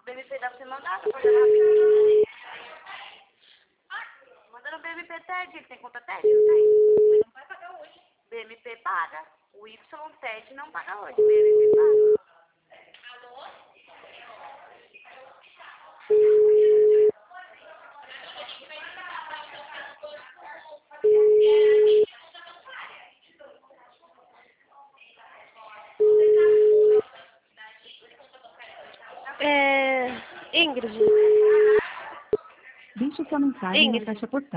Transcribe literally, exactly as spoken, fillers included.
B M P dá pra você mandar, tá pagando rapidinho. Manda no B M P T E D, ele tem conta T E D, não tem? Ele não vai pagar hoje. B M P paga. O Y T E D não paga hoje, B M P paga. Alô? É... Ingrid. Deixe sua mensagem na Ingrid. caixa postal.